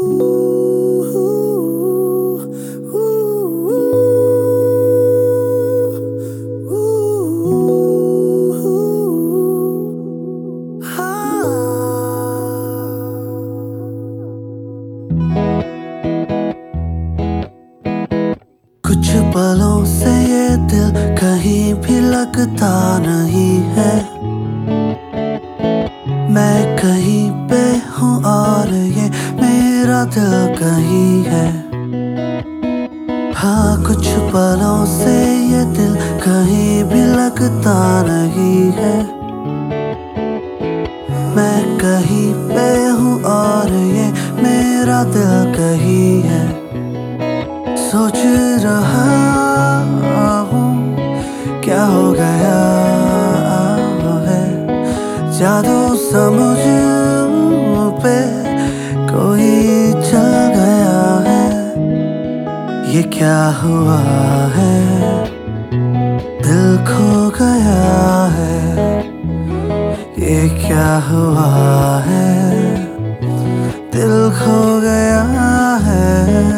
कुछ पलों से ये दिल कहीं भी लगता नहीं है। मैं कहीं पे हूँ और ये मेरा दिल कहीं है। हाँ, कुछ पलों से ये दिल कहीं भी लगता नहीं है। मैं कहीं पे हूँ और ये मेरा दिल कहीं है। सोच रहा हूँ क्या हो गया है, जादू सा मुझ पे कोई चल गया है। ये क्या हुआ है, दिल खो गया है। ये क्या हुआ है, दिल खो गया है।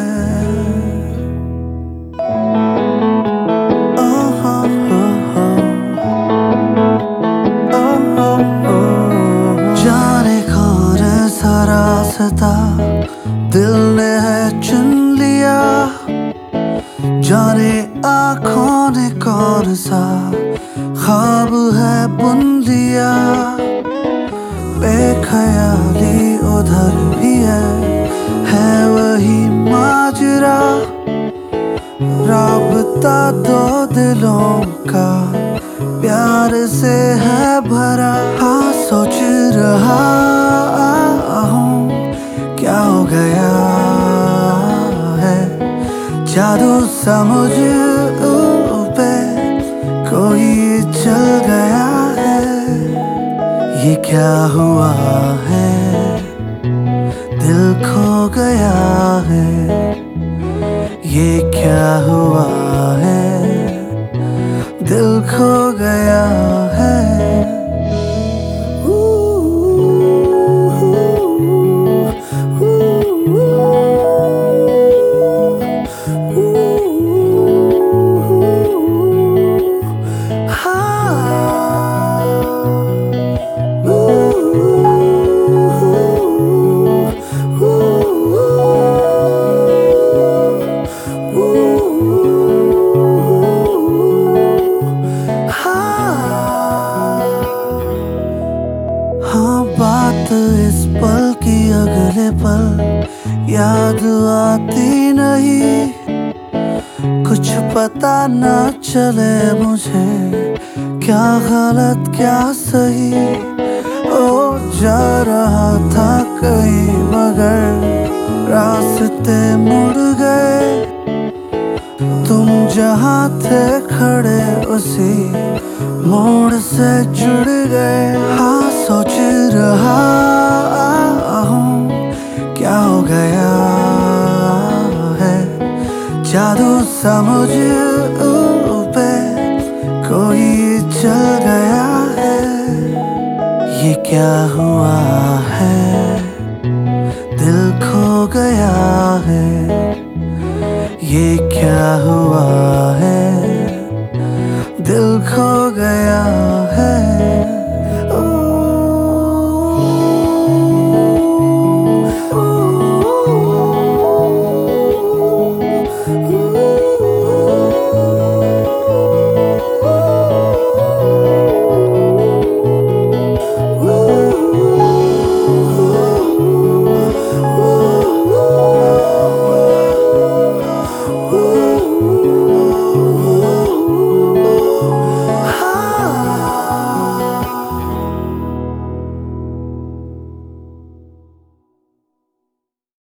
रास्ता दिल ने है चुन लिया, जाने आँखों ने कौन सा ख्वाब है बुन दिया। बेख्याली उधर भी है वही माजरा। राबता दो दिलों का प्यार से है भरा। हाँ, सोच रहा हूँ क्या हो गया है, जादू सा मुझ पे कोई चल गया है। ये क्या हुआ है, दिल खो गया है। ये क्या हुआ है, दिल खो गया है। हाँ, बात इस पल की अगले पल याद आती नहीं। कुछ पता ना चले मुझे क्या गलत क्या सही। ओ जा रहा था कहीं मगर रास्ते मुड़ गए। तुम जहाँ थे खड़े उसी मोड़ से जुड़ गए। हाँ, सोच रहा हूँ क्या हो गया है, जादू सा मुझ पे कोई चल गया है। ये क्या हुआ है, दिल खो गया है। ये क्या हुआ